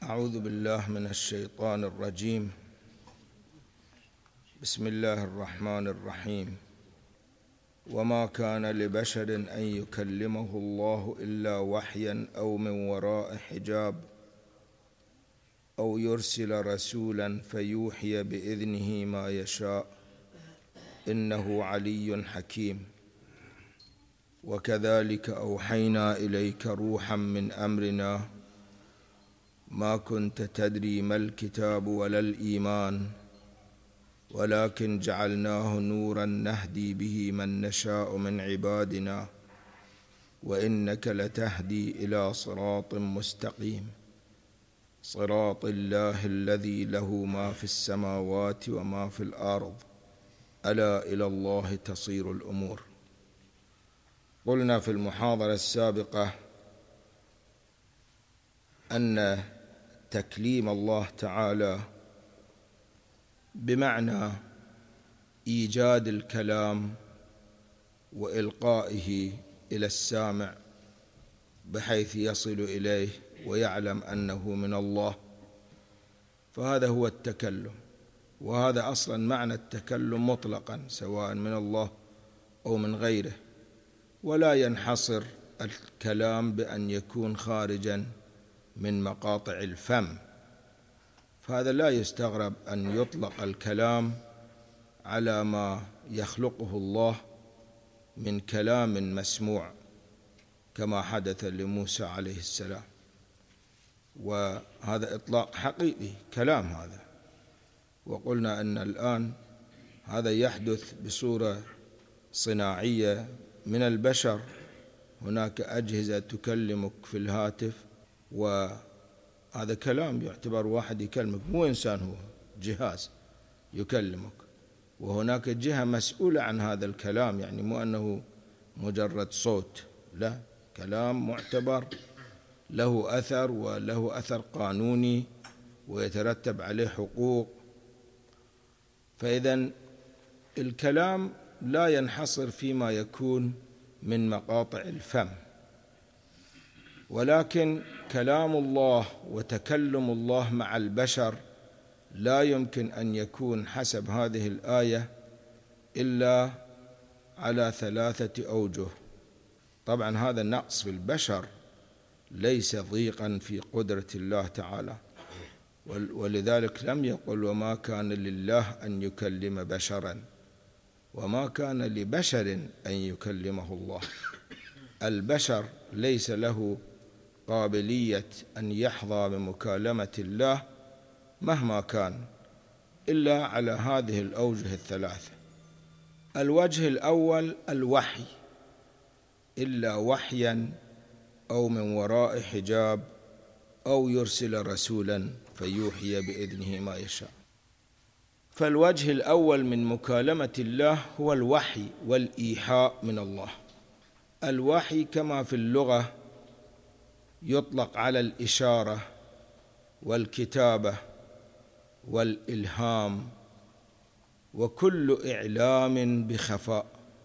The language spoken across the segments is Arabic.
أعوذ بالله من الشيطان الرجيم. بسم الله الرحمن الرحيم. وما كان لبشر أن يكلمه الله إلا وحيا أو من وراء حجاب أو يرسل رسولا فيوحي بإذنه ما يشاء إنه علي حكيم. وكذلك أوحينا إليك روحا من أمرنا ما كنت تدري ما الكتاب ولا الإيمان ولكن جعلناه نورا نهدي به من نشاء من عبادنا وإنك لتهدي إلى صراط مستقيم صراط الله الذي له ما في السماوات وما في الأرض ألا إلى الله تصير الأمور. قلنا في المحاضرة السابقة أن تكليم الله تعالى بمعنى إيجاد الكلام وإلقائه إلى السامع بحيث يصل إليه ويعلم أنه من الله، فهذا هو التكلم، وهذا أصلا معنى التكلم مطلقا سواء من الله أو من غيره، ولا ينحصر الكلام بأن يكون خارجا من مقاطع الفم، فهذا لا يستغرب أن يطلق الكلام على ما يخلقه الله من كلام مسموع كما حدث لموسى عليه السلام، وهذا إطلاق حقيقي كلام هذا. وقلنا أن الآن هذا يحدث بصورة صناعية من البشر، هناك أجهزة تكلمك في الهاتف وهذا كلام يعتبر واحد يكلمك، مو إنسان، هو جهاز يكلمك، وهناك جهة مسؤولة عن هذا الكلام، يعني مو أنه مجرد صوت، لا، كلام معتبر له أثر وله أثر قانوني ويترتب عليه حقوق. فإذن الكلام لا ينحصر فيما يكون من مقاطع الفم، ولكن كلام الله وتكلم الله مع البشر لا يمكن أن يكون حسب هذه الآية إلا على 3 أوجه. طبعا هذا نقص في البشر، ليس ضيقا في قدرة الله تعالى، ولذلك لم يقل وما كان لله أن يكلم بشرا، وما كان لبشر أن يكلمه الله. البشر ليس له قابلية أن يحظى بمكالمة الله مهما كان إلا على هذه الأوجه 3. الوجه الأول الوحي، إلا وحيا أو من وراء حجاب أو يرسل رسولا فيوحي بإذنه ما يشاء. فالوجه الأول من مكالمة الله هو الوحي والإيحاء من الله. الوحي كما في اللغة يطلق على الإشارة والكتابة والإلهام وكل إعلام بخفاء،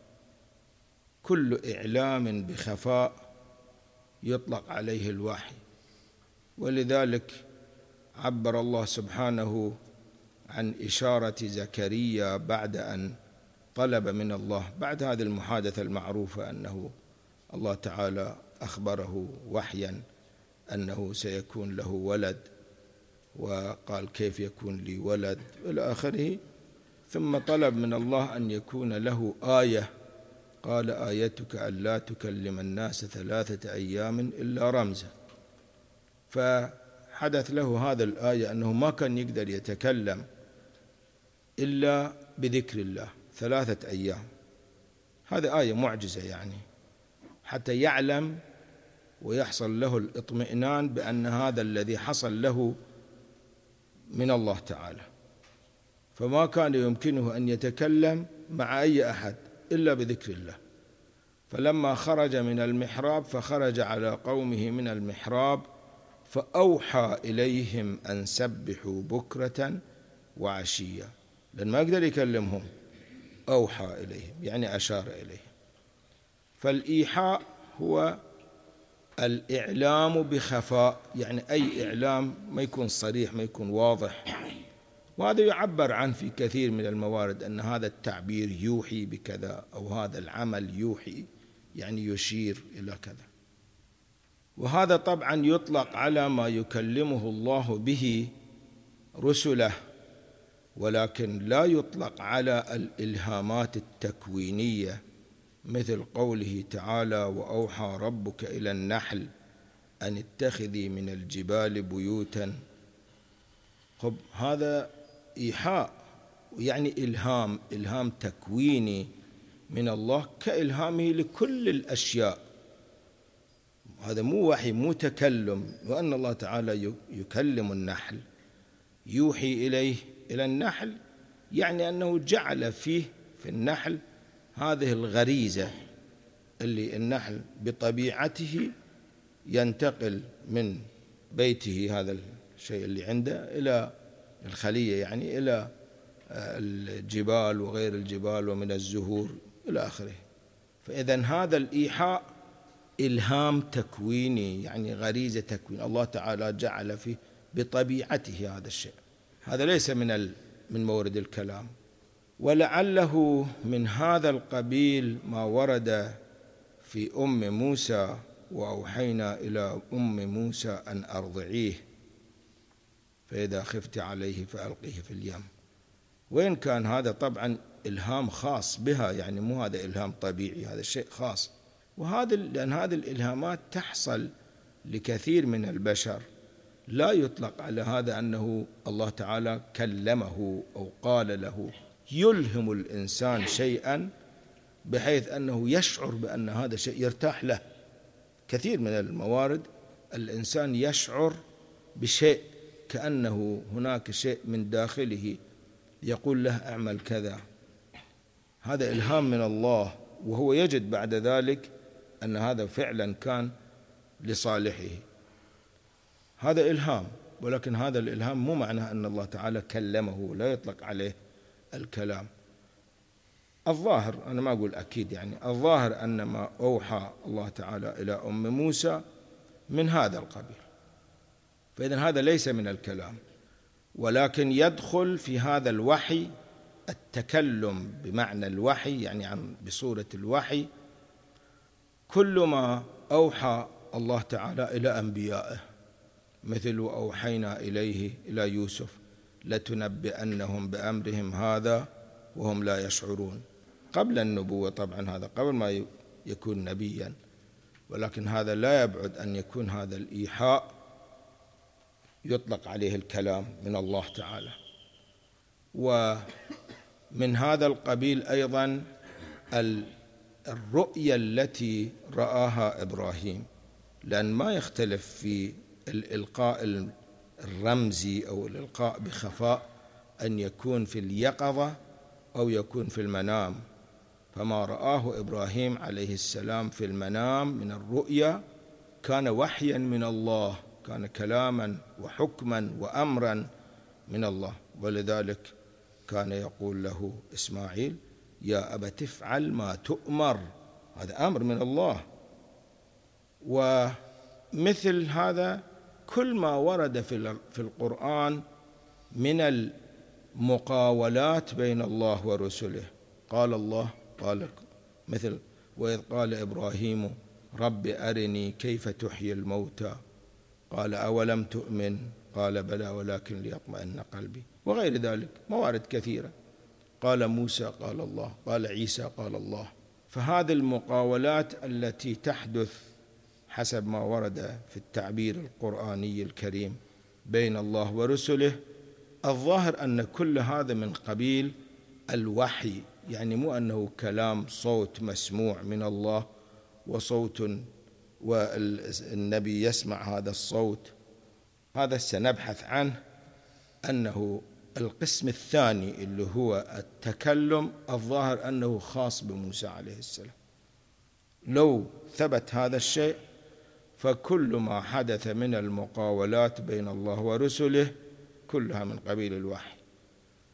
كل إعلام بخفاء يطلق عليه الوحي. ولذلك عبر الله سبحانه عن إشارة زكريا بعد أن طلب من الله، بعد هذه المحادثة المعروفة أنه الله تعالى أخبره وحيا أنه سيكون له ولد، وقال كيف يكون لي ولد إلى آخره، ثم طلب من الله أن يكون له آية، قال آيتك ألا تكلم الناس 3 أيام إلا رمزا. فحدث له هذا الآية أنه ما كان يقدر يتكلم إلا بذكر الله 3 أيام. هذه آية معجزة، يعني حتى يعلم ويحصل له الاطمئنان بأن هذا الذي حصل له من الله تعالى. فما كان يمكنه أن يتكلم مع أي أحد إلا بذكر الله. فلما خرج من المحراب فخرج على قومه من المحراب فأوحى إليهم أن سبحوا بكرة وعشيا، لأن ما يقدر يكلمهم، أوحى إليهم يعني أشار إليهم. فالإيحاء هو الإعلام بخفاء، يعني أي إعلام ما يكون صريح، ما يكون واضح، وهذا يعبر عنه في كثير من الموارد أن هذا التعبير يوحي بكذا، أو هذا العمل يوحي يعني يشير إلى كذا. وهذا طبعا يطلق على ما يكلمه الله به رسله، ولكن لا يطلق على الإلهامات التكوينية، مثل قوله تعالى: وأوحى ربك إلى النحل أن اتخذي من الجبال بيوتا. هذا إيحاء، يعني إلهام تكويني من الله كإلهامه لكل الأشياء. هذا مو وحي، مو تكلم. وأن الله تعالى يكلم النحل، يوحي إليه إلى النحل، يعني أنه جعل فيه في النحل هذه الغريزة اللي النحل بطبيعته ينتقل من بيته، هذا الشيء اللي عنده، إلى الخلية، يعني إلى الجبال وغير الجبال ومن الزهور إلى آخره. فإذن هذا الإيحاء إلهام تكويني، يعني غريزة تكوين الله تعالى جعل فيه بطبيعته هذا الشيء. هذا ليس من مورد الكلام. ولعله من هذا القبيل ما ورد في أم موسى: وأوحينا إلى أم موسى أن أرضعيه فإذا خفت عليه فألقيه في اليم. وإن كان هذا طبعا إلهام خاص بها، يعني مو هذا إلهام طبيعي، هذا شيء خاص. لأن هذه الإلهامات تحصل لكثير من البشر، لا يطلق على هذا أنه الله تعالى كلمه أو قال له. يلهم الإنسان شيئا بحيث أنه يشعر بأن هذا شيء يرتاح له. كثير من الموارد الإنسان يشعر بشيء، كأنه هناك شيء من داخله يقول له اعمل كذا. هذا إلهام من الله، وهو يجد بعد ذلك أن هذا فعلا كان لصالحه. هذا إلهام، ولكن هذا الإلهام مو معناه أن الله تعالى كلمه، لا يطلق عليه الكلام. الظاهر، أنا ما أقول أكيد، يعني الظاهر أن ما أوحى الله تعالى إلى أم موسى من هذا القبيل. فإذن هذا ليس من الكلام، ولكن يدخل في هذا الوحي التكلم بمعنى الوحي، يعني بصورة الوحي، كل ما أوحى الله تعالى إلى أنبيائه، مثل أوحينا إليه إلى يوسف لتنبئنهم بأمرهم هذا وهم لا يشعرون. قبل النبوة طبعا، هذا قبل ما يكون نبيا، ولكن هذا لا يبعد أن يكون هذا الإيحاء يطلق عليه الكلام من الله تعالى. ومن هذا القبيل أيضا الرؤية التي رآها إبراهيم، لأن ما يختلف في الإلقاء الرمزي أو الإلقاء بخفاء أن يكون في اليقظة أو يكون في المنام. فما رآه إبراهيم عليه السلام في المنام من الرؤيا كان وحيا من الله، كان كلاما وحكما وأمرا من الله. ولذلك كان يقول له إسماعيل: يا أبت افعل ما تؤمر. هذا أمر من الله. ومثل هذا كل ما ورد في القرآن من المقاولات بين الله ورسله. قال الله، قال مثل: وإذ قال إبراهيم رب أرني كيف تحيي الموتى قال أولم تؤمن قال بلى ولكن ليطمئن قلبي، وغير ذلك موارد كثيرة. قال موسى قال الله، قال عيسى قال الله. فهذه المقاولات التي تحدث حسب ما ورد في التعبير القرآني الكريم بين الله ورسله، الظاهر أن كل هذا من قبيل الوحي، يعني مو أنه كلام صوت مسموع من الله وصوت والنبي يسمع هذا الصوت. هذا سنبحث عنه، أنه القسم الثاني اللي هو التكلم، الظاهر أنه خاص بموسى عليه السلام. لو ثبت هذا الشيء فكل ما حدث من المقاولات بين الله ورسله كلها من قبيل الوحي،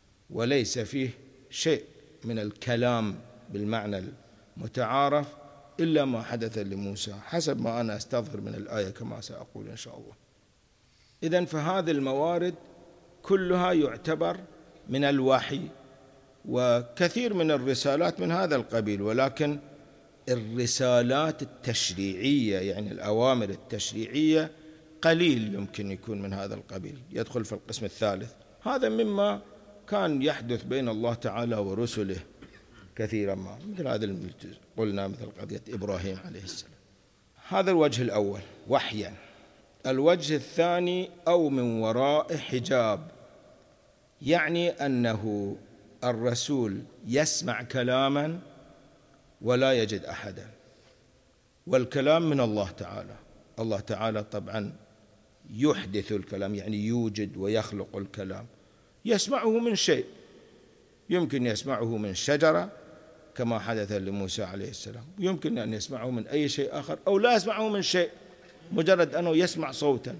وليس فيه شيء من الكلام بالمعنى المتعارف إلا ما حدث لموسى، حسب ما أنا أستظهر من الآية كما سأقول إن شاء الله. إذن فهذه الموارد كلها يعتبر من الوحي، وكثير من الرسالات من هذا القبيل، ولكن الرسالات التشريعية يعني الأوامر التشريعية قليل يمكن يكون من هذا القبيل، يدخل في القسم الثالث. هذا مما كان يحدث بين الله تعالى ورسله كثيرا ما، مثل هذا قلنا مثل قضية إبراهيم عليه السلام. هذا الوجه الأول وحيا. الوجه الثاني أو من وراء حجاب، يعني أنه الرسول يسمع كلاما ولا يجد أحدا، والكلام من الله تعالى. الله تعالى طبعا يحدث الكلام، يعني يوجد ويخلق الكلام، يسمعه من شيء، يمكن يسمعه من شجرة كما حدث لموسى عليه السلام، يمكن أن يسمعه من أي شيء آخر، أو لا يسمعه من شيء، مجرد أنه يسمع صوتا.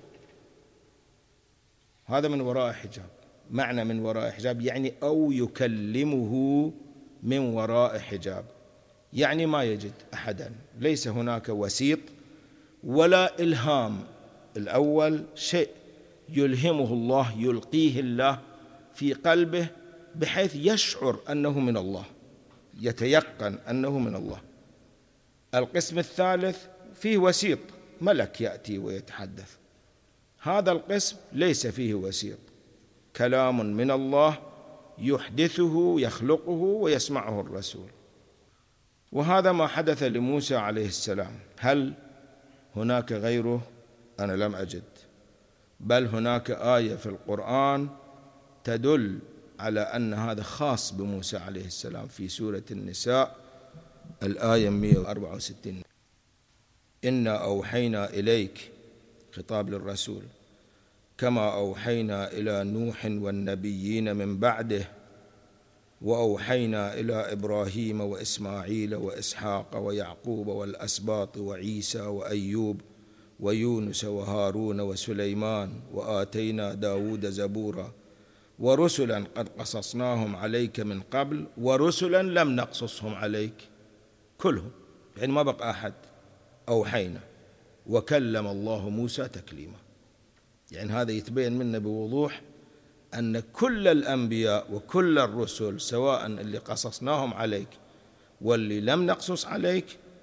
هذا من وراء حجاب. معنى من وراء حجاب يعني أو يكلمه من وراء حجاب، يعني ما يجد أحدا، ليس هناك وسيط ولا إلهام. الأول شيء يلهمه الله، يلقيه الله في قلبه بحيث يشعر أنه من الله، يتيقن أنه من الله. القسم الثالث فيه وسيط، ملك يأتي ويتحدث. هذا القسم ليس فيه وسيط، كلام من الله يحدثه يخلقه ويسمعه الرسول. وهذا ما حدث لموسى عليه السلام. هل هناك غيره؟ أنا لم أجد، بل هناك آية في القرآن تدل على أن هذا خاص بموسى عليه السلام في سورة النساء الآية 164: إنا أوحينا إليك، خطاب للرسول، كما أوحينا إلى نوح والنبيين من بعده، وأوحينا إلى إبراهيم وإسماعيل وإسحاق ويعقوب والأسباط وعيسى وأيوب ويونس وهارون وسليمان، وآتينا داود زبورا، ورسلا قد قصصناهم عليك من قبل، ورسلا لم نقصصهم عليك، كلهم، يعني ما بقى أحد. أوحينا، وكلم الله موسى تكليما. يعني هذا يتبين منا بوضوح أن كل الأنبياء وكل الرسل، سواء اللي قصصناهم عليك واللي لم نقصص عليك،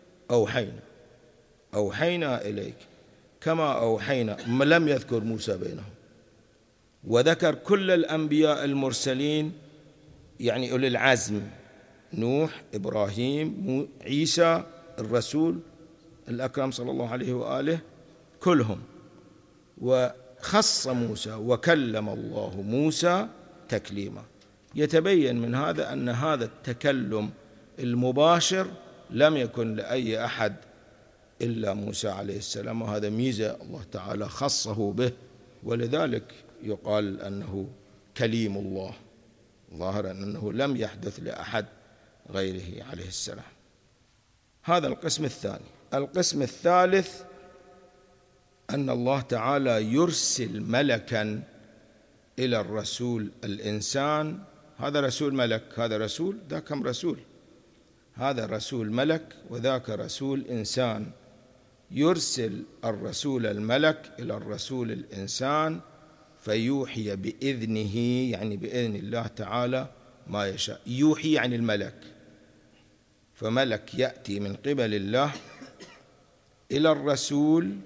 أوحينا إليك كما أوحينا. لم يذكر موسى بينهم، وذكر كل الأنبياء المرسلين، يعني أولي العزم، نوح، إبراهيم، عيسى الرسول الأكرم صلى الله عليه وآله، كلهم. وخص موسى وكلم الله موسى تكليما. يتبين من هذا أن هذا التكلم المباشر لم يكن لأي أحد إلا موسى عليه السلام، وهذا ميزة الله تعالى خصه به، ولذلك يقال أنه كليم الله، ظاهرا أنه لم يحدث لأحد غيره عليه السلام. هذا القسم الثاني. القسم الثالث أن الله تعالى يرسل ملكا إلى الرسول الإنسان. هذا رسول ملك، هذا رسول، ذاك كم رسول، هذا رسول ملك وذاك رسول إنسان. يرسل الرسول الملك إلى الرسول الإنسان فيوحي بإذنه، يعني بإذن الله تعالى ما يشاء. يوحي يعني الملك، فملك يأتي من قبل الله إلى الرسول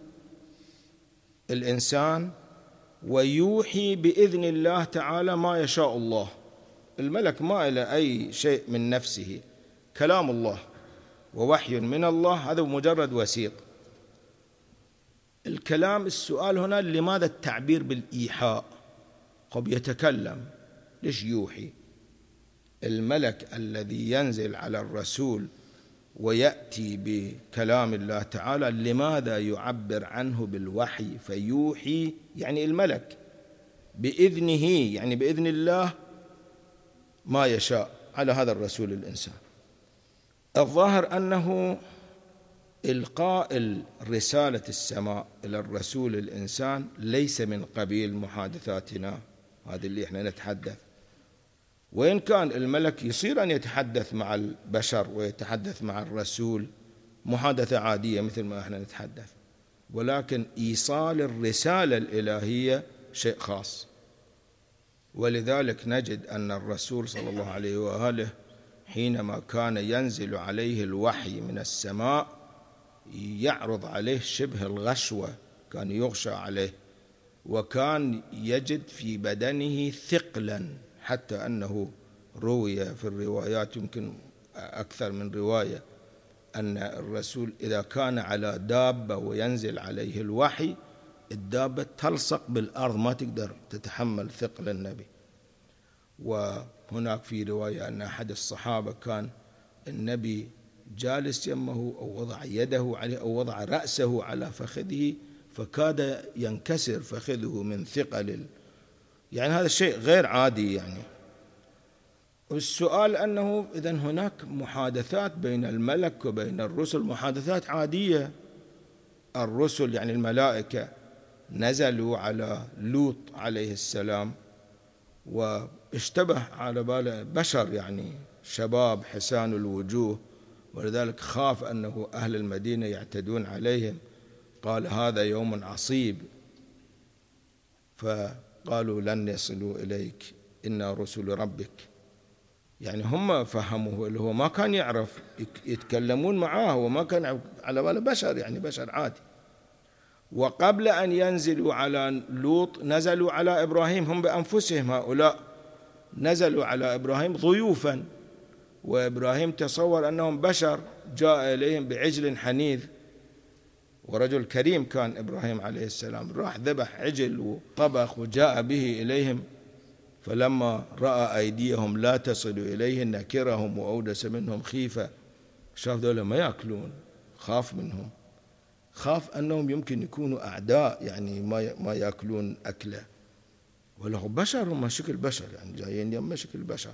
الإنسان ويوحي بإذن الله تعالى ما يشاء الله. الملك ما إلى أي شيء من نفسه، كلام الله ووحي من الله، هذا مجرد وسيط. الكلام، السؤال هنا لماذا التعبير بالإيحاء؟ قد يتكلم، ليش يوحي؟ الملك الذي ينزل على الرسول ويأتي بكلام الله تعالى، لماذا يعبر عنه بالوحي؟ فيوحي يعني الملك، بإذنه يعني بإذن الله ما يشاء على هذا الرسول الإنسان. الظاهر أنه إلقاء رسالة السماء إلى الرسول الإنسان ليس من قبيل محادثاتنا هذه اللي احنا نتحدث، وإن كان الملك يصير أن يتحدث مع البشر ويتحدث مع الرسول محادثة عادية مثل ما احنا نتحدث، ولكن إيصال الرسالة الإلهية شيء خاص. ولذلك نجد أن الرسول صلى الله عليه وآله حينما كان ينزل عليه الوحي من السماء يعرض عليه شبه الغشوة، كان يغشى عليه، وكان يجد في بدنه ثقلا، حتى أنه روي في الروايات يمكن أكثر من رواية أن الرسول إذا كان على دابة وينزل عليه الوحي الدابة تلصق بالأرض ما تقدر تتحمل ثقل النبي. وهناك في رواية أن أحد الصحابة كان النبي جالس يمه أو وضع يده عليه أو وضع رأسه على فخذه فكاد ينكسر فخذه من ثقل، يعني هذا الشيء غير عادي يعني. والسؤال أنه إذن هناك محادثات بين الملك وبين الرسل، محادثات عادية. الرسل يعني الملائكة نزلوا على لوط عليه السلام واشتبه على باله بشر، يعني شباب حسان الوجوه، ولذلك خاف أنه أهل المدينة يعتدون عليهم، قال هذا يوم عصيب، فقالوا لن يصلوا إليك إنا رسل ربك. يعني هم فهموه اللي هو ما كان يعرف يتكلمون معاه وما كان على باله بشر، يعني بشر عادي. وقبل أن ينزلوا على لوط نزلوا على إبراهيم، هم بأنفسهم هؤلاء نزلوا على إبراهيم ضيوفا، وإبراهيم تصور أنهم بشر، جاء إليهم بعجل حنيذ، ورجل كريم كان إبراهيم عليه السلام، راح ذبح عجل وطبخ وجاء به إليهم، فلما رأى أيديهم لا تصل إليه نكرهم وأودس منهم خيفة، شاف ذولا ما يأكلون، خاف منهم، خاف أنهم يمكن يكونوا أعداء، يعني ما يأكلون أكله، ولو بشر هم شكل بشر، يعني جايين يم شكل بشر.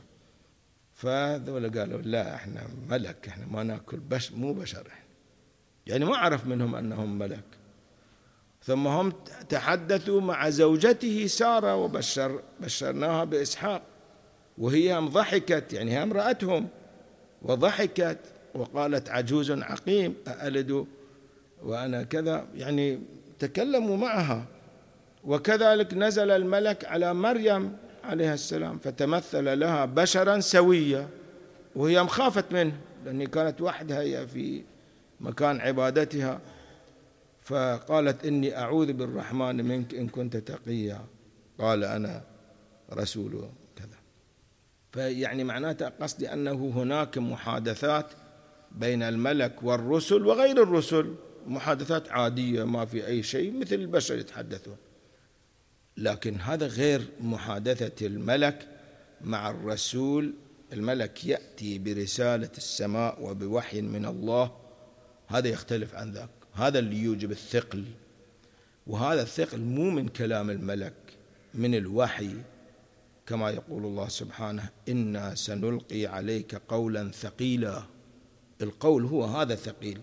فذولا قالوا لا احنا ملك، احنا ما نأكل مو بشر احنا، يعني ما عرف منهم أنهم ملك. ثم هم تحدثوا مع زوجته سارة وبشرناها بإسحاق، وهي هم ضحكت، يعني هي امرأتهم وضحكت وقالت عجوز عقيم أألد وأنا كذا، يعني تكلموا معها. وكذلك نزل الملك على مريم عليها السلام فتمثل لها بشرا سويا، وهي مخافت منه لأنها كانت وحدها هي في مكان عبادتها، فقالت إني أعوذ بالرحمن منك إن كنت تقيا، قال أنا رسول كذا. فيعني معناته قصدي أنه هناك محادثات بين الملك والرسل وغير الرسل، محادثات عادية ما في أي شيء مثل البشر يتحدثون، لكن هذا غير محادثة الملك مع الرسول. الملك يأتي برسالة السماء وبوحي من الله، هذا يختلف عن ذاك، هذا اللي يوجب الثقل. وهذا الثقل مو من كلام الملك، من الوحي، كما يقول الله سبحانه إنا سنلقي عليك قولا ثقيلا. القول هو هذا ثقيل،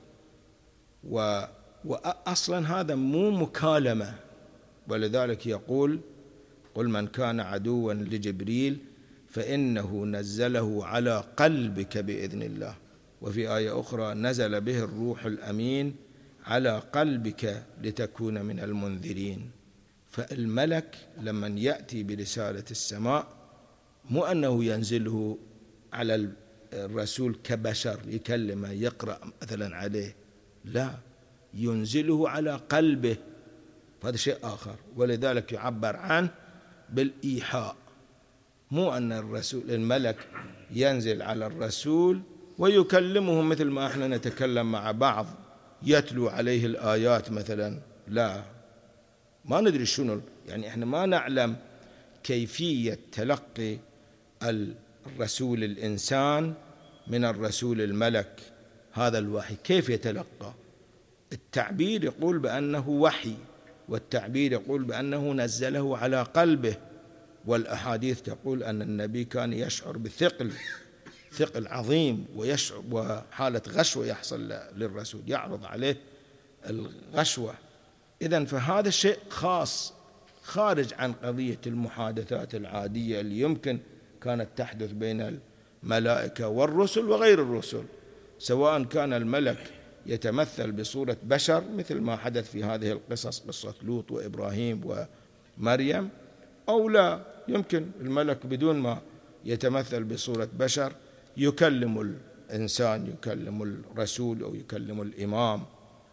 وأصلا هذا مو مكالمة، ولذلك يقول قل من كان عدوا لجبريل فإنه نزله على قلبك بإذن الله، وفي آية أخرى نزل به الروح الأمين على قلبك لتكون من المنذرين. فالملك لما يأتي برسالة السماء مو أنه ينزله على الرسول كبشر يكلمه يقرأ مثلا عليه، لا، ينزله على قلبه، هذا شيء آخر. ولذلك يعبر عنه بالإيحاء، مو أن الرسول الملك ينزل على الرسول ويكلمه مثل ما احنا نتكلم مع بعض، يتلو عليه الآيات مثلا، لا، ما ندري شنو، يعني احنا ما نعلم كيفية تلقي الرسول الإنسان من الرسول الملك هذا الوحي، كيف يتلقى. التعبير يقول بأنه وحي، والتعبير يقول بأنه نزله على قلبه، والأحاديث تقول أن النبي كان يشعر بثقل عظيم، ويشعر وحالة غشوة يحصل للرسول، يعرض عليه الغشوة. إذن فهذا شيء خاص خارج عن قضية المحادثات العادية اللي يمكن كانت تحدث بين الملائكة والرسل وغير الرسل، سواء كان الملك يتمثل بصورة بشر مثل ما حدث في هذه القصص، قصة لوط وإبراهيم ومريم، أو لا يمكن الملك بدون ما يتمثل بصورة بشر يكلم الإنسان، يكلم الرسول أو يكلم الإمام،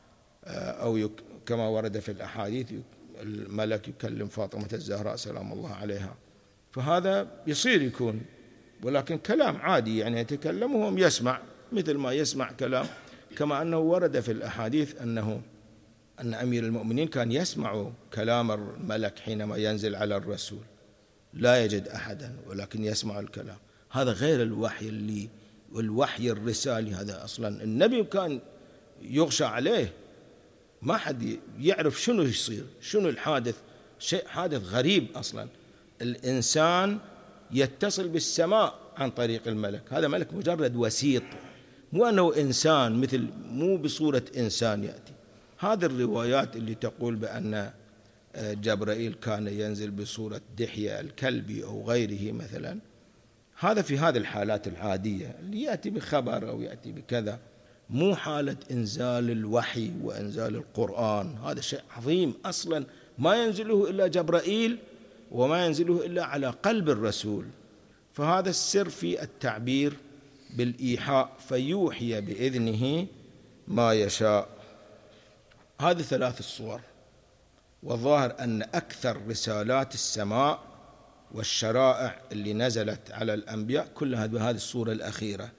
أو كما ورد في الأحاديث الملك يكلم فاطمة الزهراء سلام الله عليها. فهذا يصير يكون، ولكن كلام عادي يعني يتكلم وهم يسمع مثل ما يسمع كلام، كما أنه ورد في الأحاديث أن أمير المؤمنين كان يسمع كلام الملك حينما ينزل على الرسول، لا يجد أحدا ولكن يسمع الكلام. هذا غير الوحي والوحي الرسالي، هذا أصلا النبي كان يغشى عليه، ما حد يعرف شنو يصير، شنو الحادث، شيء حادث غريب أصلا. الإنسان يتصل بالسماء عن طريق الملك، هذا ملك مجرد وسيط، مو أنه إنسان مو بصورة إنسان يأتي. هذه الروايات اللي تقول بأن جبرائيل كان ينزل بصورة دحية الكلبي أو غيره مثلا، هذا في هذه الحالات العادية اللي يأتي بخبر أو يأتي بكذا، مو حالة إنزال الوحي وإنزال القرآن. هذا شيء عظيم أصلا، ما ينزله إلا جبرائيل وما ينزله إلا على قلب الرسول. فهذا السر في التعبير بالإيحاء، فيوحي بإذنه ما يشاء. هذه 3 الصور، والظاهر أن أكثر رسالات السماء والشرائع اللي نزلت على الأنبياء كلها بهذه الصورة الأخيرة،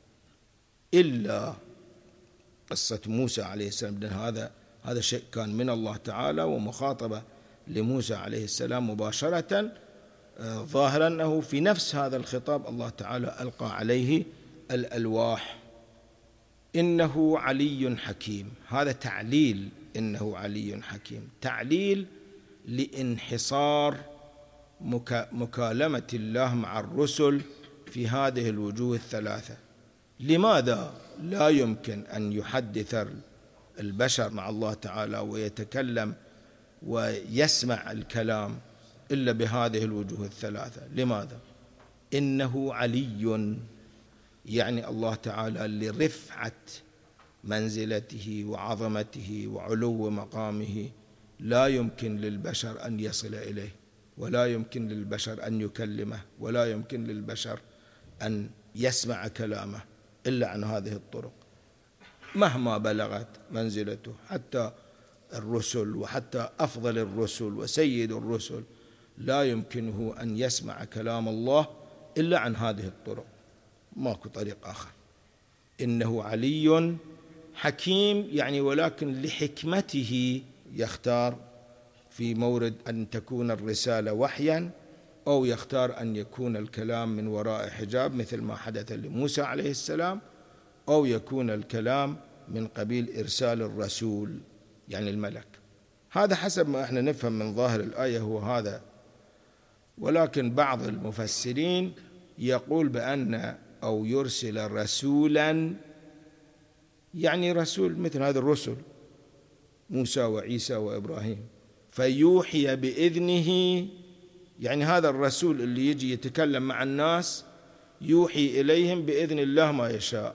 إلا قصة موسى عليه السلام. هذا شيء كان من الله تعالى ومخاطبة لموسى عليه السلام مباشرة، ظاهرا أنه في نفس هذا الخطاب الله تعالى ألقى عليه الألواح. إنه علي حكيم، هذا تعليل، إنه علي حكيم، تعليل لانحصار مكالمة الله مع الرسل في هذه الوجوه الثلاثة. لماذا لا يمكن أن يحدث البشر مع الله تعالى ويتكلم ويسمع الكلام إلا بهذه الوجوه الثلاثة؟ لماذا؟ إنه علي، يعني الله تعالى لرفعة منزلته وعظمته وعلو مقامه لا يمكن للبشر أن يصل إليه، ولا يمكن للبشر أن يكلمه، ولا يمكن للبشر أن يسمع كلامه إلا عن هذه الطرق، مهما بلغت منزلته. حتى الرسل وحتى أفضل الرسل وسيد الرسل لا يمكنه أن يسمع كلام الله إلا عن هذه الطرق، ماكو طريق آخر. إنه علي حكيم، يعني ولكن لحكمته يختار في مورد أن تكون الرسالة وحيا، أو يختار أن يكون الكلام من وراء حجاب مثل ما حدث لموسى عليه السلام، أو يكون الكلام من قبيل إرسال الرسول يعني الملك. هذا حسب ما احنا نفهم من ظاهر الآية هو هذا. ولكن بعض المفسرين يقول بأن أو يرسل رسولا، يعني رسول مثل هذا الرسل موسى وعيسى وإبراهيم، فيوحي بإذنه، يعني هذا الرسول اللي يجي يتكلم مع الناس يوحي إليهم بإذن الله ما يشاء.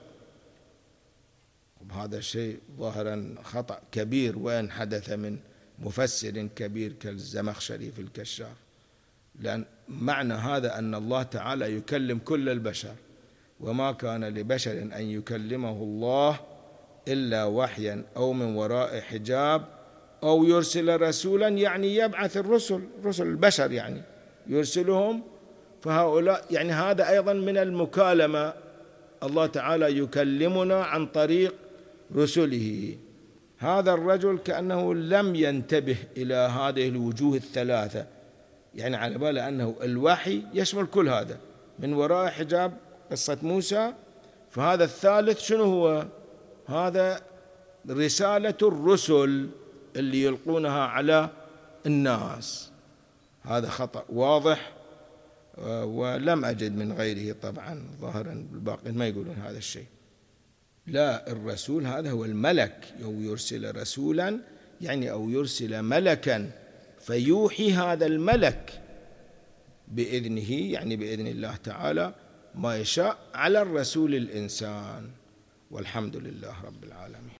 هذا شيء ظاهرا خطأ كبير، وإن حدث من مفسر كبير كالزمخشري في الكشاف، لأن معنى هذا أن الله تعالى يكلم كل البشر، وما كان لبشر أن يكلمه الله إلا وحيا أو من وراء حجاب أو يرسل رسولا، يعني يبعث رسل البشر يعني يرسلهم. فهؤلاء يعني هذا أيضا من المكالمة، الله تعالى يكلمنا عن طريق رسله. هذا الرجل كأنه لم ينتبه إلى هذه الوجوه الثلاثة، يعني على باله أنه الوحي يشمل كل هذا من وراء حجاب قصة موسى، فهذا الثالث شنو هو؟ هذا رسالة الرسل اللي يلقونها على الناس. هذا خطأ واضح، ولم أجد من غيره طبعا، ظاهرا الباقين ما يقولون هذا الشيء. لا، الرسول هذا هو الملك، أو يرسل رسولا يعني أو يرسل ملكا فيوحي هذا الملك بإذنه، يعني بإذن الله تعالى ما يشاء على الرسول الإنسان. والحمد لله رب العالمين.